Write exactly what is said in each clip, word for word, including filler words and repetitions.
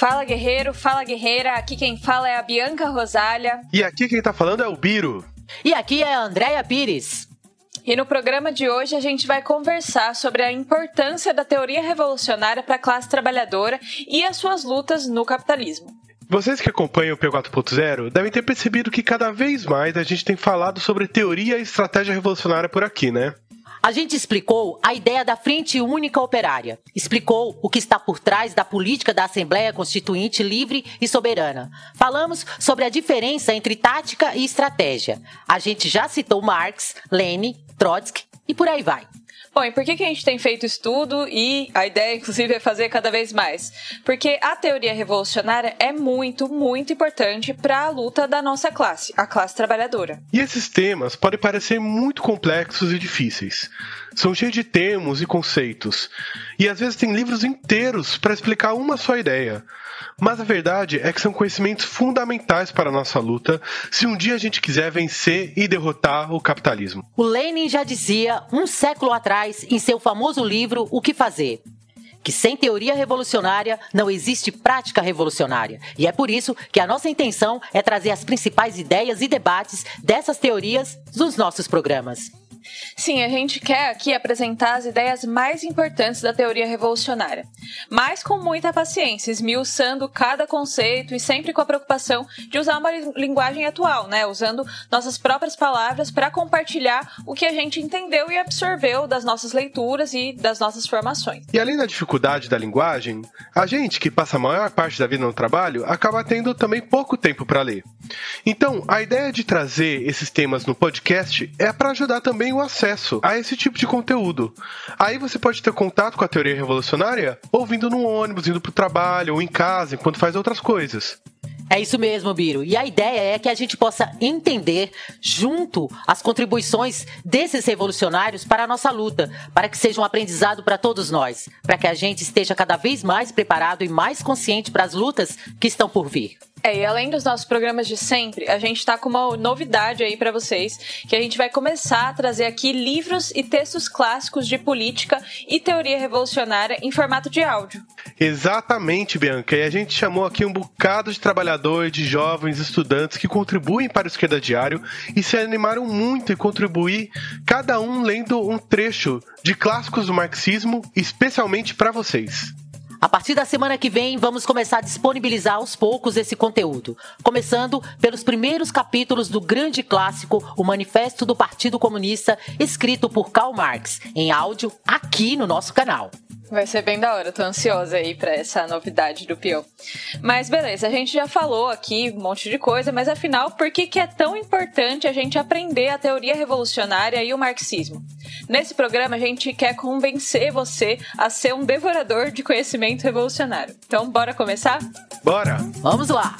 Fala guerreiro, fala guerreira, aqui quem fala é a Bianca Rosália. E aqui quem tá falando é o Biro. E aqui é a Andréia Pires. E no programa de hoje a gente vai conversar sobre a importância da teoria revolucionária para a classe trabalhadora e as suas lutas no capitalismo. Vocês que acompanham o P quatro ponto zero devem ter percebido que cada vez mais a gente tem falado sobre teoria e estratégia revolucionária por aqui, né? A gente explicou a ideia da Frente Única Operária, explicou o que está por trás da política da Assembleia Constituinte livre e soberana. Falamos sobre a diferença entre tática e estratégia. A gente já citou Marx, Lenin, Trotsky e por aí vai. Bom, e por que que a gente tem feito estudo e a ideia, inclusive, é fazer cada vez mais? Porque a teoria revolucionária é muito, muito importante para a luta da nossa classe, a classe trabalhadora. E esses temas podem parecer muito complexos e difíceis. São cheios de termos e conceitos. E às vezes tem livros inteiros para explicar uma só ideia. Mas a verdade é que são conhecimentos fundamentais para a nossa luta se um dia a gente quiser vencer e derrotar o capitalismo. O Lenin já dizia, um século atrás, em seu famoso livro O que Fazer, que sem teoria revolucionária não existe prática revolucionária. E é por isso que a nossa intenção é trazer as principais ideias e debates dessas teorias nos nossos programas. Sim, a gente quer aqui apresentar as ideias mais importantes da teoria revolucionária, mas com muita paciência, esmiuçando cada conceito e sempre com a preocupação de usar uma linguagem atual, né? Usando nossas próprias palavras para compartilhar o que a gente entendeu e absorveu das nossas leituras e das nossas formações. E além da dificuldade da linguagem, a gente que passa a maior parte da vida no trabalho acaba tendo também pouco tempo para ler. Então, a ideia de trazer esses temas no podcast é para ajudar também o acesso a esse tipo de conteúdo. Aí você pode ter contato com a teoria revolucionária ouvindo no ônibus, indo pro trabalho ou em casa, enquanto faz outras coisas. É isso mesmo, Biro. E a ideia é que a gente possa entender junto as contribuições desses revolucionários para a nossa luta, para que seja um aprendizado para todos nós, para que a gente esteja cada vez mais preparado e mais consciente para as lutas que estão por vir. É, e além dos nossos programas de sempre, a gente tá com uma novidade aí pra vocês, que a gente vai começar a trazer aqui livros e textos clássicos de política e teoria revolucionária em formato de áudio. Exatamente, Bianca, e a gente chamou aqui um bocado de trabalhadores, de jovens, estudantes que contribuem para o Esquerda Diário e se animaram muito em contribuir, cada um lendo um trecho de clássicos do marxismo, especialmente para vocês. A partir da semana que vem, vamos começar a disponibilizar aos poucos esse conteúdo, começando pelos primeiros capítulos do grande clássico, o Manifesto do Partido Comunista, escrito por Karl Marx, em áudio aqui no nosso canal. Vai ser bem da hora, tô ansiosa aí pra essa novidade do P I O. Mas beleza, a gente já falou aqui um monte de coisa, mas afinal, por que que é tão importante a gente aprender a teoria revolucionária e o marxismo? Nesse programa, a gente quer convencer você a ser um devorador de conhecimento revolucionário. Então, bora começar? Bora! Vamos lá!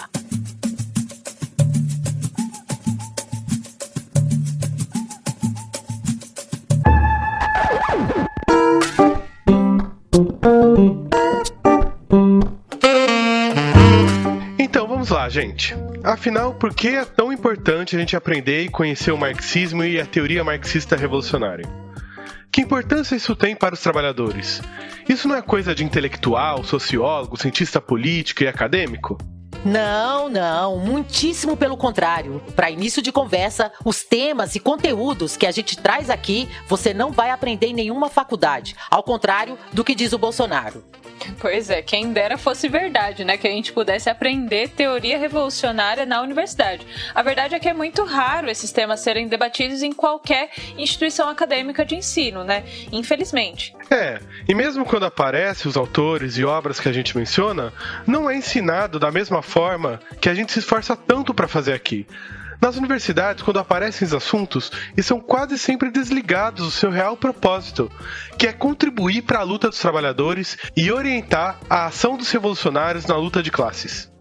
Então vamos lá, gente. Afinal, por que é tão importante a gente aprender e conhecer o marxismo e a teoria marxista revolucionária? Que importância isso tem para os trabalhadores? Isso não é coisa de intelectual, sociólogo, cientista político e acadêmico? Não, não, muitíssimo pelo contrário. Para início de conversa, os temas e conteúdos que a gente traz aqui, você não vai aprender em nenhuma faculdade, ao contrário do que diz o Bolsonaro. Pois é, quem dera fosse verdade, né? Que a gente pudesse aprender teoria revolucionária na universidade. A verdade é que é muito raro esses temas serem debatidos em qualquer instituição acadêmica de ensino, né? Infelizmente. É, e mesmo quando aparecem os autores e obras que a gente menciona, não é ensinado da mesma forma que a gente se esforça tanto para fazer aqui. Nas universidades, quando aparecem os assuntos, eles são quase sempre desligados do seu real propósito, que é contribuir para a luta dos trabalhadores e orientar a ação dos revolucionários na luta de classes.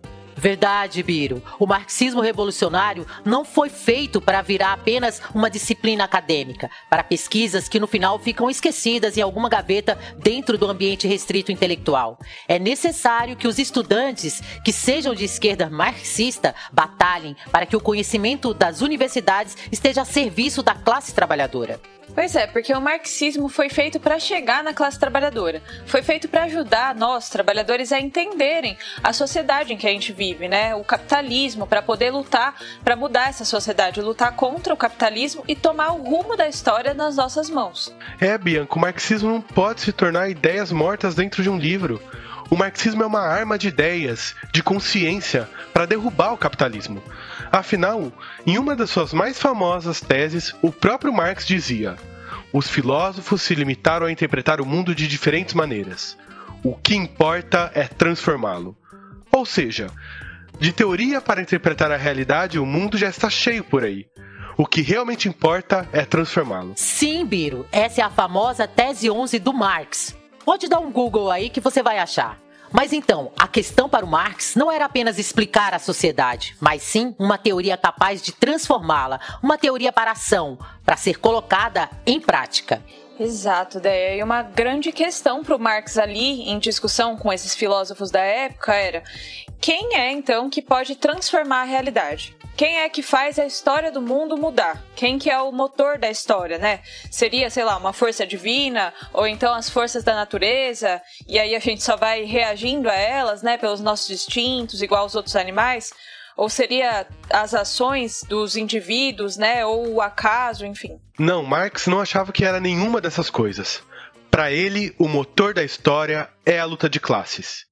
Verdade, Biro. O marxismo revolucionário não foi feito para virar apenas uma disciplina acadêmica, para pesquisas que no final ficam esquecidas em alguma gaveta dentro do ambiente restrito intelectual. É necessário que os estudantes que sejam de esquerda marxista batalhem para que o conhecimento das universidades esteja a serviço da classe trabalhadora. Pois é, porque o marxismo foi feito para chegar na classe trabalhadora. Foi feito para ajudar nós, trabalhadores, a entenderem a sociedade em que a gente vive, né? O capitalismo, para poder lutar, para mudar essa sociedade, lutar contra o capitalismo e tomar o rumo da história nas nossas mãos. É, Bianca, o marxismo não pode se tornar ideias mortas dentro de um livro. O marxismo é uma arma de ideias, de consciência, para derrubar o capitalismo. Afinal, em uma das suas mais famosas teses, o próprio Marx dizia: os filósofos se limitaram a interpretar o mundo de diferentes maneiras. O que importa é transformá-lo. Ou seja, de teoria para interpretar a realidade, o mundo já está cheio por aí. O que realmente importa é transformá-lo. Sim, Biro, essa é a famosa tese onze do Marx. Pode dar um Google aí que você vai achar. Mas então, a questão para o Marx não era apenas explicar a sociedade, mas sim uma teoria capaz de transformá-la, uma teoria para a ação, para ser colocada em prática. Exato, Déia. E uma grande questão para o Marx ali, em discussão com esses filósofos da época, era: quem é então que pode transformar a realidade? Quem é que faz a história do mundo mudar? Quem que é o motor da história, né? Seria, sei lá, uma força divina? Ou então as forças da natureza? E aí a gente só vai reagindo a elas, né? Pelos nossos instintos, igual os outros animais? Ou seria as ações dos indivíduos, né? Ou o acaso, enfim? Não, Marx não achava que era nenhuma dessas coisas. Para ele, o motor da história é a luta de classes.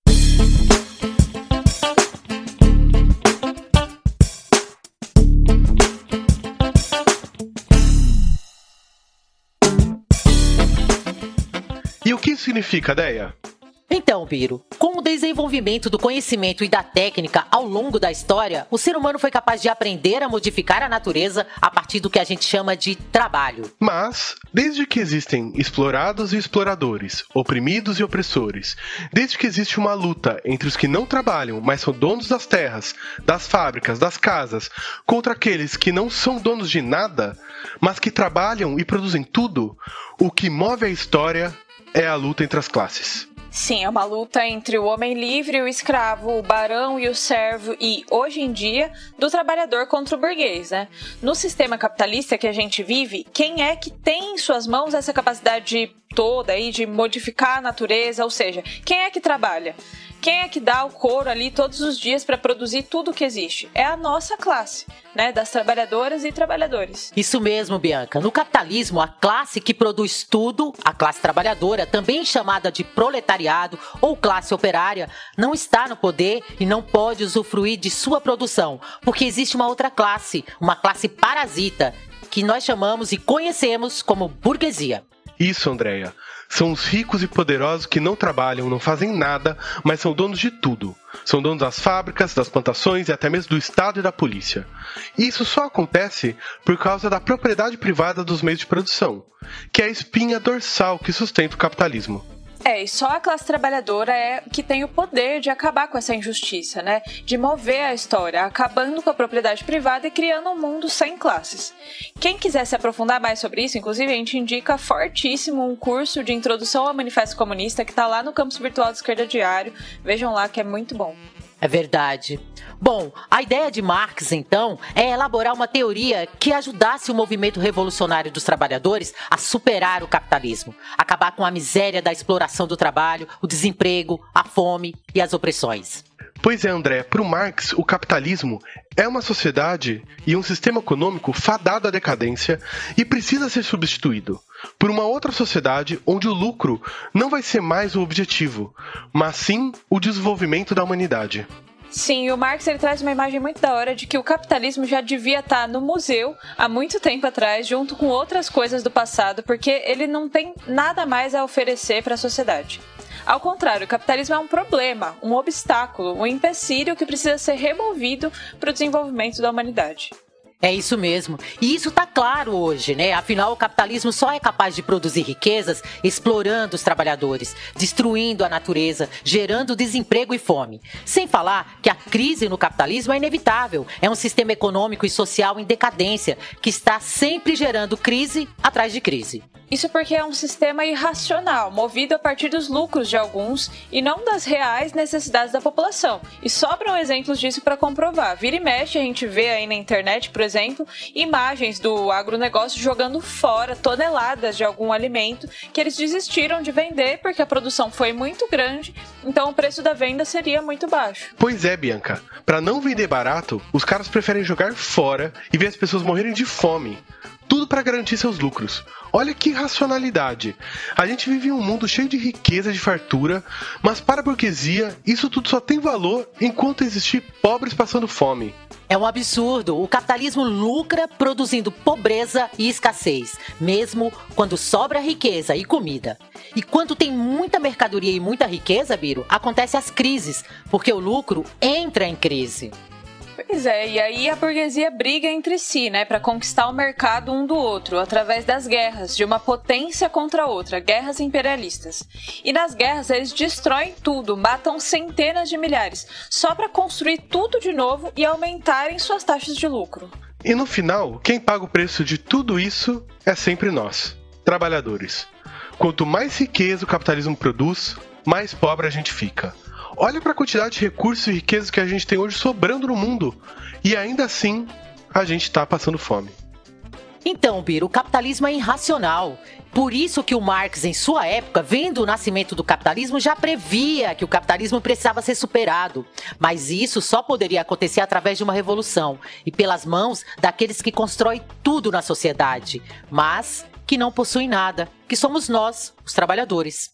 E o que isso significa, Déia? Então, Biro, com o desenvolvimento do conhecimento e da técnica ao longo da história, o ser humano foi capaz de aprender a modificar a natureza a partir do que a gente chama de trabalho. Mas, desde que existem explorados e exploradores, oprimidos e opressores, desde que existe uma luta entre os que não trabalham, mas são donos das terras, das fábricas, das casas, contra aqueles que não são donos de nada, mas que trabalham e produzem tudo, o que move a história é a luta entre as classes. Sim, é uma luta entre o homem livre e o escravo, o barão e o servo e, hoje em dia, do trabalhador contra o burguês, né? No sistema capitalista que a gente vive, quem é que tem em suas mãos essa capacidade toda aí de modificar a natureza? Ou seja, quem é que trabalha? Quem é que dá o couro ali todos os dias para produzir tudo o que existe? É a nossa classe, né? Das trabalhadoras e trabalhadores. Isso mesmo, Bianca. No capitalismo, a classe que produz tudo, a classe trabalhadora, também chamada de proletariado ou classe operária, não está no poder e não pode usufruir de sua produção, porque existe uma outra classe, uma classe parasita, que nós chamamos e conhecemos como burguesia. Isso, Andréia. São os ricos e poderosos que não trabalham, não fazem nada, mas são donos de tudo. São donos das fábricas, das plantações e até mesmo do Estado e da polícia. E isso só acontece por causa da propriedade privada dos meios de produção, que é a espinha dorsal que sustenta o capitalismo. É, e só a classe trabalhadora é que tem o poder de acabar com essa injustiça, né? De mover a história, acabando com a propriedade privada e criando um mundo sem classes. Quem quiser se aprofundar mais sobre isso, inclusive, a gente indica fortíssimo um curso de introdução ao Manifesto Comunista que está lá no campus virtual do Esquerda Diário. Vejam lá que é muito bom. É verdade. Bom, a ideia de Marx, então, é elaborar uma teoria que ajudasse o movimento revolucionário dos trabalhadores a superar o capitalismo, acabar com a miséria da exploração do trabalho, o desemprego, a fome e as opressões. Pois é, André, para o Marx, o capitalismo é uma sociedade e um sistema econômico fadado à decadência e precisa ser substituído por uma outra sociedade onde o lucro não vai ser mais o objetivo, mas sim o desenvolvimento da humanidade. Sim, e o Marx ele traz uma imagem muito da hora de que o capitalismo já devia estar no museu há muito tempo atrás, junto com outras coisas do passado, porque ele não tem nada mais a oferecer para a sociedade. Ao contrário, o capitalismo é um problema, um obstáculo, um empecilho que precisa ser removido para o desenvolvimento da humanidade. É isso mesmo. E isso tá claro hoje, né? Afinal, o capitalismo só é capaz de produzir riquezas explorando os trabalhadores, destruindo a natureza, gerando desemprego e fome. Sem falar que a crise no capitalismo é inevitável. É um sistema econômico e social em decadência que está sempre gerando crise atrás de crise. Isso porque é um sistema irracional, movido a partir dos lucros de alguns e não das reais necessidades da população. E sobram exemplos disso para comprovar. Vira e mexe, a gente vê aí na internet, por exemplo, imagens do agronegócio jogando fora toneladas de algum alimento que eles desistiram de vender porque a produção foi muito grande, então o preço da venda seria muito baixo. Pois é, Bianca. Para não vender barato, os caras preferem jogar fora e ver as pessoas morrerem de fome. Tudo para garantir seus lucros. Olha que racionalidade. A gente vive em um mundo cheio de riqueza, de fartura, mas para a burguesia, isso tudo só tem valor enquanto existir pobres passando fome. É um absurdo. O capitalismo lucra produzindo pobreza e escassez, mesmo quando sobra riqueza e comida. E quando tem muita mercadoria e muita riqueza, Biro, acontecem as crises, porque o lucro entra em crise. Pois é, e aí a burguesia briga entre si, né, para conquistar o mercado um do outro, através das guerras, de uma potência contra outra, guerras imperialistas. E nas guerras eles destroem tudo, matam centenas de milhares, só para construir tudo de novo e aumentarem suas taxas de lucro. E no final, quem paga o preço de tudo isso é sempre nós, trabalhadores. Quanto mais riqueza o capitalismo produz, mais pobre a gente fica. Olha para a quantidade de recursos e riquezas que a gente tem hoje sobrando no mundo. E ainda assim, a gente está passando fome. Então, Biro, o capitalismo é irracional. Por isso que o Marx, em sua época, vendo o nascimento do capitalismo, já previa que o capitalismo precisava ser superado. Mas isso só poderia acontecer através de uma revolução e pelas mãos daqueles que constroem tudo na sociedade, mas que não possuem nada, que somos nós, os trabalhadores.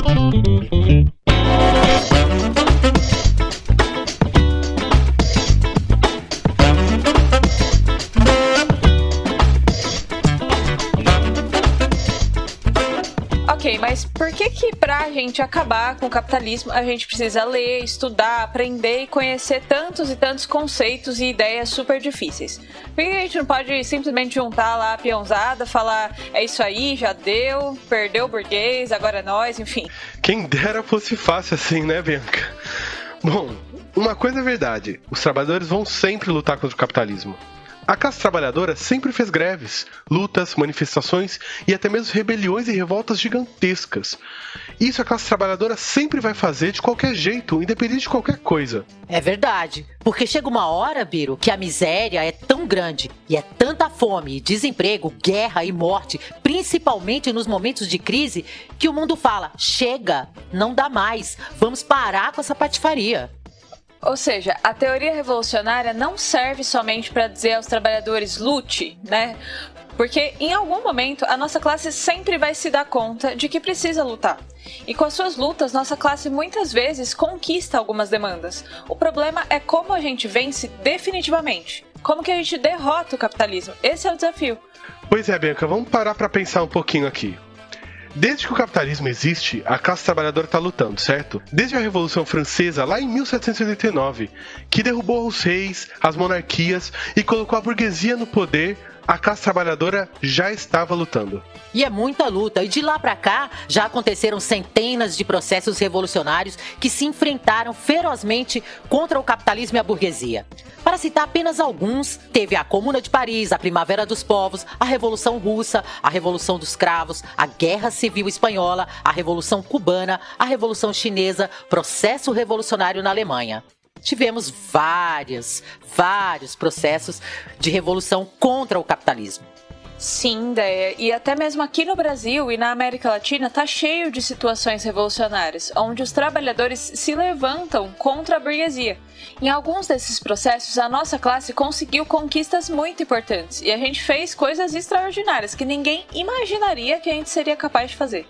Ok, mas por que que pra gente acabar com o capitalismo a gente precisa ler, estudar, aprender e conhecer tantos e tantos conceitos e ideias super difíceis? Por que a gente não pode simplesmente juntar lá a peãozada, falar é isso aí, já deu, perdeu o burguês, agora é nós, enfim? Quem dera fosse fácil assim, né, Bianca? Bom, uma coisa é verdade, os trabalhadores vão sempre lutar contra o capitalismo. A classe trabalhadora sempre fez greves, lutas, manifestações e até mesmo rebeliões e revoltas gigantescas. Isso a classe trabalhadora sempre vai fazer de qualquer jeito, independente de qualquer coisa. É verdade, porque chega uma hora, Biro, que a miséria é tão grande e é tanta fome, desemprego, guerra e morte, principalmente nos momentos de crise, que o mundo fala, chega, não dá mais, vamos parar com essa patifaria. Ou seja, a teoria revolucionária não serve somente para dizer aos trabalhadores lute, né? Porque em algum momento a nossa classe sempre vai se dar conta de que precisa lutar. E com as suas lutas, nossa classe muitas vezes conquista algumas demandas. O problema é como a gente vence definitivamente. Como que a gente derrota o capitalismo? Esse é o desafio. Pois é, Bianca, vamos parar para pensar um pouquinho aqui. Desde que o capitalismo existe, a classe trabalhadora está lutando, certo? Desde a Revolução Francesa, lá em mil setecentos e oitenta e nove, que derrubou os reis, as monarquias e colocou a burguesia no poder, a classe trabalhadora já estava lutando. E é muita luta, e de lá pra cá já aconteceram centenas de processos revolucionários que se enfrentaram ferozmente contra o capitalismo e a burguesia. Para citar apenas alguns, teve a Comuna de Paris, a Primavera dos Povos, a Revolução Russa, a Revolução dos Cravos, a Guerra Civil Espanhola, a Revolução Cubana, a Revolução Chinesa, processo revolucionário na Alemanha. Tivemos vários, vários processos de revolução contra o capitalismo. Sim, Déia. E até mesmo aqui no Brasil e na América Latina tá cheio de situações revolucionárias, onde os trabalhadores se levantam contra a burguesia. Em alguns desses processos, a nossa classe conseguiu conquistas muito importantes e a gente fez coisas extraordinárias que ninguém imaginaria que a gente seria capaz de fazer.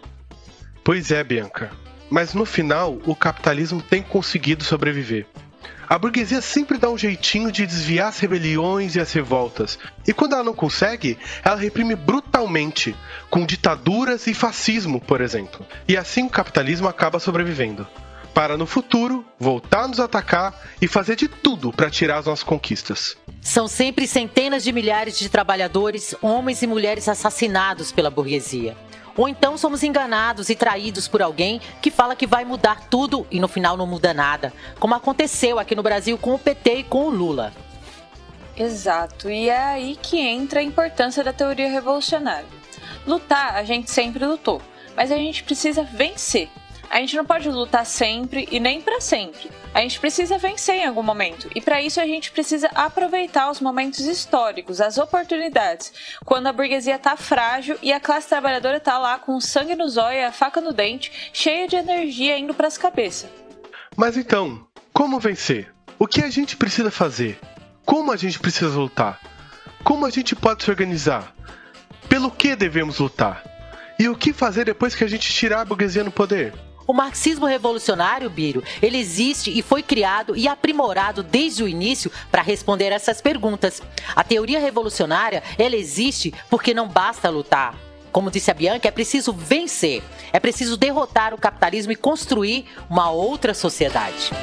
Pois é, Bianca. Mas no final, o capitalismo tem conseguido sobreviver. A burguesia sempre dá um jeitinho de desviar as rebeliões e as revoltas. E quando ela não consegue, ela reprime brutalmente, com ditaduras e fascismo, por exemplo. E assim o capitalismo acaba sobrevivendo. para no futuro voltar a nos atacar e fazer de tudo para tirar as nossas conquistas. São sempre centenas de milhares de trabalhadores, homens e mulheres assassinados pela burguesia. Ou então somos enganados e traídos por alguém que fala que vai mudar tudo e no final não muda nada, como aconteceu aqui no Brasil com o P T e com o Lula. Exato, e é aí que entra a importância da teoria revolucionária. Lutar, a gente sempre lutou, mas a gente precisa vencer. A gente não pode lutar sempre e nem para sempre. A gente precisa vencer em algum momento. E para isso a gente precisa aproveitar os momentos históricos, as oportunidades. Quando a burguesia tá frágil e a classe trabalhadora tá lá com o sangue no zóio e a faca no dente, cheia de energia indo pras cabeças. Mas então, como vencer? O que a gente precisa fazer? Como a gente precisa lutar? Como a gente pode se organizar? Pelo que devemos lutar? E o que fazer depois que a gente tirar a burguesia no poder? O marxismo revolucionário, Biro, ele existe e foi criado e aprimorado desde o início para responder essas perguntas. A teoria revolucionária, ela existe porque não basta lutar. Como disse a Bianca, é preciso vencer, é preciso derrotar o capitalismo e construir uma outra sociedade.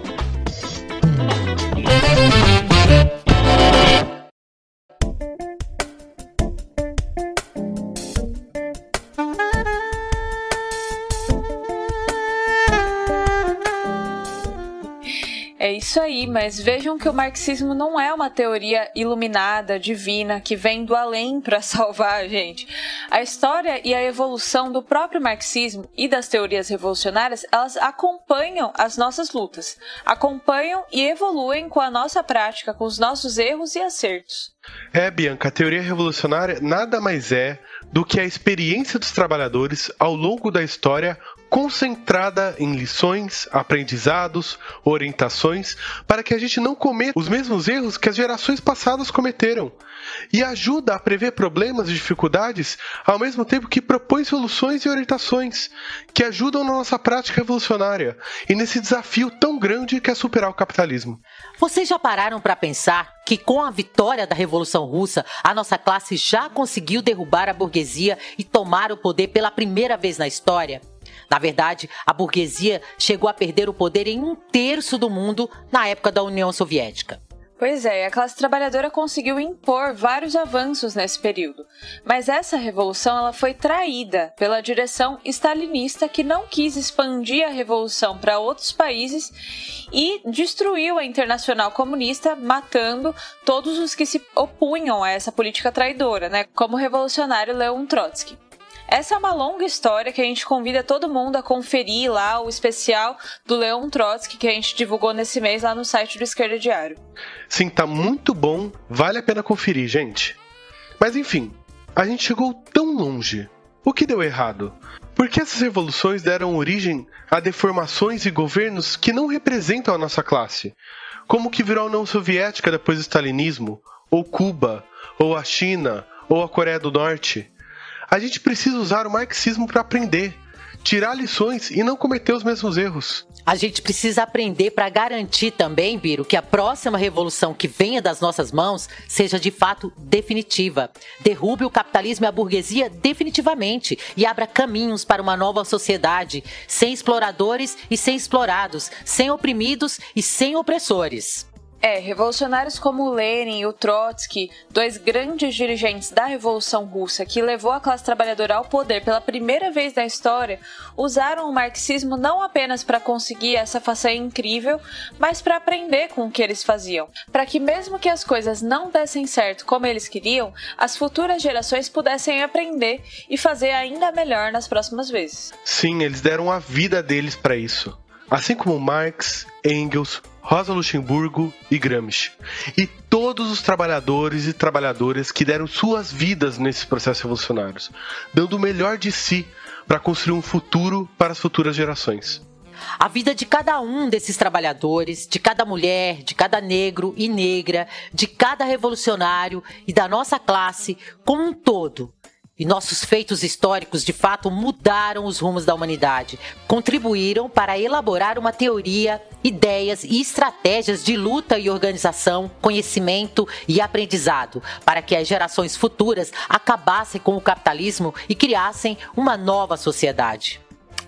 É isso aí, mas vejam que o marxismo não é uma teoria iluminada, divina, que vem do além para salvar a gente. A história e a evolução do próprio marxismo e das teorias revolucionárias, elas acompanham as nossas lutas, acompanham e evoluem com a nossa prática, com os nossos erros e acertos. É, Bianca, a teoria revolucionária nada mais é do que a experiência dos trabalhadores ao longo da história concentrada em lições, aprendizados, orientações, para que a gente não cometa os mesmos erros que as gerações passadas cometeram. E ajuda a prever problemas e dificuldades, ao mesmo tempo que propõe soluções e orientações, que ajudam na nossa prática revolucionária e nesse desafio tão grande que é superar o capitalismo. Vocês já pararam para pensar que com a vitória da Revolução Russa, a nossa classe já conseguiu derrubar a burguesia e tomar o poder pela primeira vez na história? Na verdade, a burguesia chegou a perder o poder em um terço do mundo na época da União Soviética. Pois é, a classe trabalhadora conseguiu impor vários avanços nesse período, mas essa revolução ela foi traída pela direção stalinista que não quis expandir a revolução para outros países e destruiu a Internacional Comunista, matando todos os que se opunham a essa política traidora, né, como o revolucionário Leon Trotsky. Essa é uma longa história que a gente convida todo mundo a conferir lá o especial do Leon Trotsky que a gente divulgou nesse mês lá no site do Esquerda Diário. Sim, tá muito bom, vale a pena conferir, gente. Mas enfim, a gente chegou tão longe. O que deu errado? Por que essas revoluções deram origem a deformações e governos que não representam a nossa classe? Como que virou a União Soviética depois do stalinismo? Ou Cuba? Ou a China? Ou a Coreia do Norte? A gente precisa usar o marxismo para aprender, tirar lições e não cometer os mesmos erros. A gente precisa aprender para garantir também, Biro, que a próxima revolução que venha das nossas mãos seja de fato definitiva. Derrube o capitalismo e a burguesia definitivamente e abra caminhos para uma nova sociedade, sem exploradores e sem explorados, sem oprimidos e sem opressores. É, revolucionários como o Lenin e o Trotsky, dois grandes dirigentes da Revolução Russa que levou a classe trabalhadora ao poder pela primeira vez na história, usaram o marxismo não apenas para conseguir essa façanha incrível, mas para aprender com o que eles faziam, para que mesmo que as coisas não dessem certo como eles queriam, as futuras gerações pudessem aprender e fazer ainda melhor nas próximas vezes. Sim, eles deram a vida deles para isso. Assim como Marx, Engels, Rosa Luxemburgo e Gramsci. E todos os trabalhadores e trabalhadoras que deram suas vidas nesses processos revolucionários, dando o melhor de si para construir um futuro para as futuras gerações. A vida de cada um desses trabalhadores, de cada mulher, de cada negro e negra, de cada revolucionário e da nossa classe como um todo. E nossos feitos históricos, de fato, mudaram os rumos da humanidade, contribuíram para elaborar uma teoria, ideias e estratégias de luta e organização, conhecimento e aprendizado, para que as gerações futuras acabassem com o capitalismo e criassem uma nova sociedade.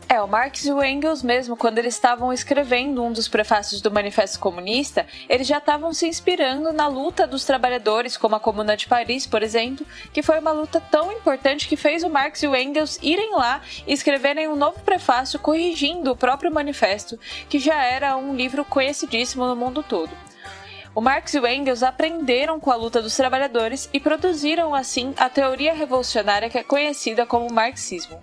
É, o Marx e o Engels mesmo, quando eles estavam escrevendo um dos prefácios do Manifesto Comunista, eles já estavam se inspirando na luta dos trabalhadores, como a Comuna de Paris, por exemplo, que foi uma luta tão importante que fez o Marx e o Engels irem lá e escreverem um novo prefácio corrigindo o próprio manifesto, que já era um livro conhecidíssimo no mundo todo. O Marx e o Engels aprenderam com a luta dos trabalhadores e produziram, assim, a teoria revolucionária que é conhecida como marxismo.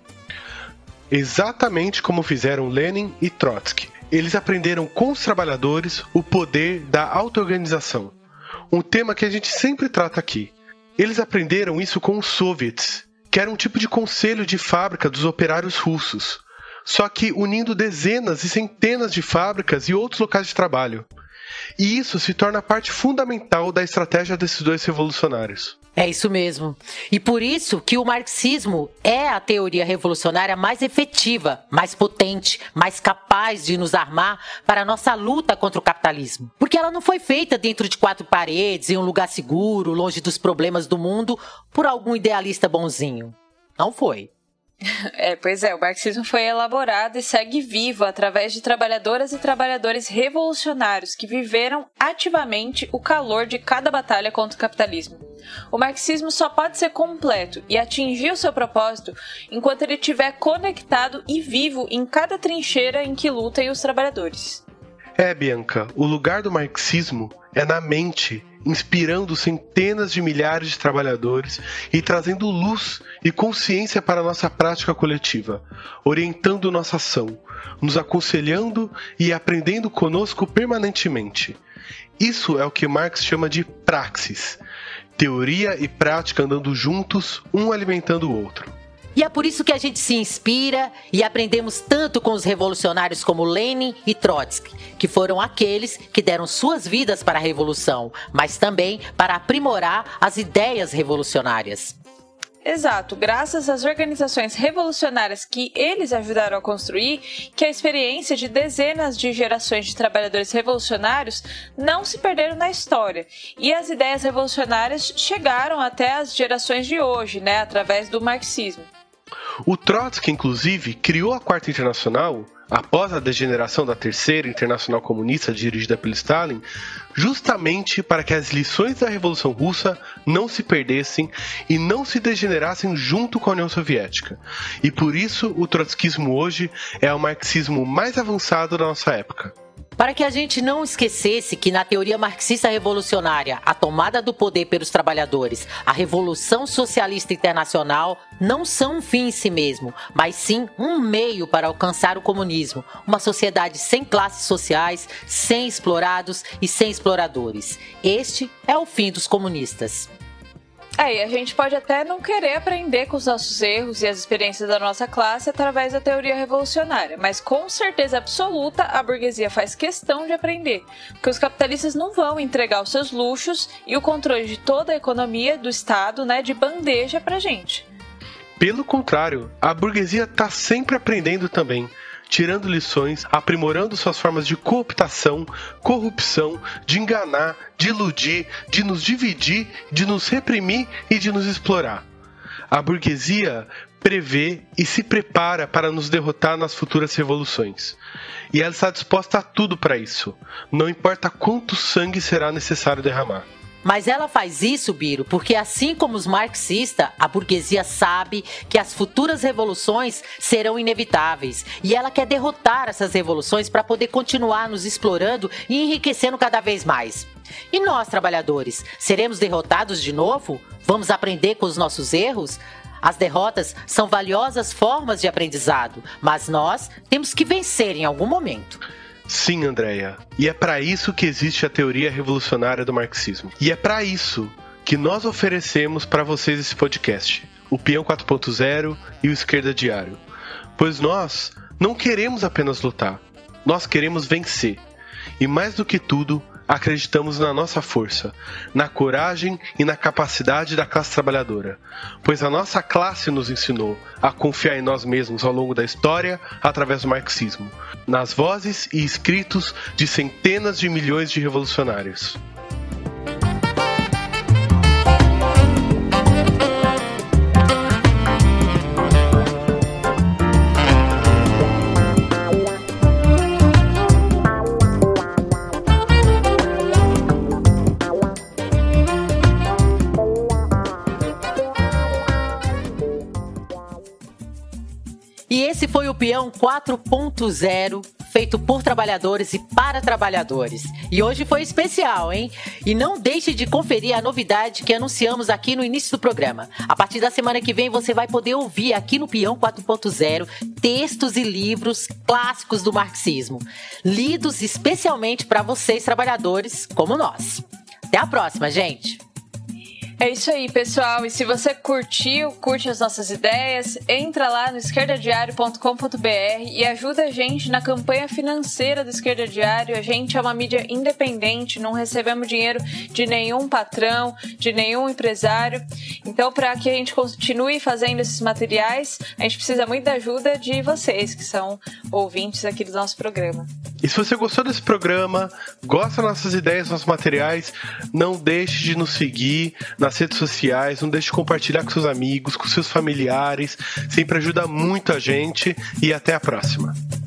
Exatamente como fizeram Lenin e Trotsky. Eles aprenderam com os trabalhadores o poder da auto-organização, um tema que a gente sempre trata aqui. Eles aprenderam isso com os soviets, que era um tipo de conselho de fábrica dos operários russos, só que unindo dezenas e centenas de fábricas e outros locais de trabalho. E isso se torna parte fundamental da estratégia desses dois revolucionários. É isso mesmo. E por isso que o marxismo é a teoria revolucionária mais efetiva, mais potente, mais capaz de nos armar para a nossa luta contra o capitalismo. Porque ela não foi feita dentro de quatro paredes, em um lugar seguro, longe dos problemas do mundo, por algum idealista bonzinho. Não foi. É, pois é, o marxismo foi elaborado e segue vivo através de trabalhadoras e trabalhadores revolucionários que viveram ativamente o calor de cada batalha contra o capitalismo. O marxismo só pode ser completo e atingir o seu propósito enquanto ele estiver conectado e vivo em cada trincheira em que lutam os trabalhadores. É, Bianca, o lugar do marxismo é na mente, inspirando centenas de milhares de trabalhadores e trazendo luz e consciência para a nossa prática coletiva, orientando nossa ação, nos aconselhando e aprendendo conosco permanentemente. Isso é o que Marx chama de praxis, teoria e prática andando juntos, um alimentando o outro. E é por isso que a gente se inspira e aprendemos tanto com os revolucionários como Lenin e Trotsky, que foram aqueles que deram suas vidas para a revolução, mas também para aprimorar as ideias revolucionárias. Exato, graças às organizações revolucionárias que eles ajudaram a construir, que a experiência de dezenas de gerações de trabalhadores revolucionários não se perderam na história. E as ideias revolucionárias chegaram até as gerações de hoje, né, através do marxismo. O Trotsky, inclusive, criou a Quarta Internacional, após a degeneração da Terceira Internacional Comunista dirigida pelo Stalin, justamente para que as lições da Revolução Russa não se perdessem e não se degenerassem junto com a União Soviética. E por isso o trotskismo hoje é o marxismo mais avançado da nossa época. Para que a gente não esquecesse que na teoria marxista revolucionária, a tomada do poder pelos trabalhadores, a Revolução Socialista Internacional não são um fim em si mesmo, mas sim um meio para alcançar o comunismo, uma sociedade sem classes sociais, sem explorados e sem exploradores. Este é o fim dos comunistas. É, e a gente pode até não querer aprender com os nossos erros e as experiências da nossa classe através da teoria revolucionária, mas com certeza absoluta a burguesia faz questão de aprender, porque os capitalistas não vão entregar os seus luxos e o controle de toda a economia do Estado, né, de bandeja pra gente. Pelo contrário, a burguesia está sempre aprendendo também, tirando lições, aprimorando suas formas de cooptação, corrupção, de enganar, de iludir, de nos dividir, de nos reprimir e de nos explorar. A burguesia prevê e se prepara para nos derrotar nas futuras revoluções. E ela está disposta a tudo para isso, não importa quanto sangue será necessário derramar. Mas ela faz isso, Biro, porque assim como os marxistas, a burguesia sabe que as futuras revoluções serão inevitáveis. E ela quer derrotar essas revoluções para poder continuar nos explorando e enriquecendo cada vez mais. E nós, trabalhadores, seremos derrotados de novo? Vamos aprender com os nossos erros? As derrotas são valiosas formas de aprendizado, mas nós temos que vencer em algum momento. Sim, Andréia. E é para isso que existe a teoria revolucionária do marxismo. E é para isso que nós oferecemos para vocês esse podcast, o Peão quatro ponto zero e o Esquerda Diário. Pois nós não queremos apenas lutar, nós queremos vencer. E mais do que tudo, acreditamos na nossa força, na coragem e na capacidade da classe trabalhadora, pois a nossa classe nos ensinou a confiar em nós mesmos ao longo da história através do marxismo, nas vozes e escritos de centenas de milhões de revolucionários. E esse foi o Peão quatro ponto zero, feito por trabalhadores e para trabalhadores. E hoje foi especial, hein? E não deixe de conferir a novidade que anunciamos aqui no início do programa. A partir da semana que vem você vai poder ouvir aqui no Peão quatro ponto zero textos e livros clássicos do marxismo, lidos especialmente para vocês trabalhadores como nós. Até a próxima, gente! É isso aí, pessoal. E se você curtiu, curte as nossas ideias, entra lá no esquerda diário ponto com ponto b r e ajuda a gente na campanha financeira do Esquerda Diário. A gente é uma mídia independente, não recebemos dinheiro de nenhum patrão, de nenhum empresário. Então, para que a gente continue fazendo esses materiais, a gente precisa muito da ajuda de vocês, que são ouvintes aqui do nosso programa. E se você gostou desse programa, gosta das nossas ideias, dos nossos materiais, não deixe de nos seguir nas redes sociais, não deixe de compartilhar com seus amigos, com seus familiares, sempre ajuda muito a gente e até a próxima.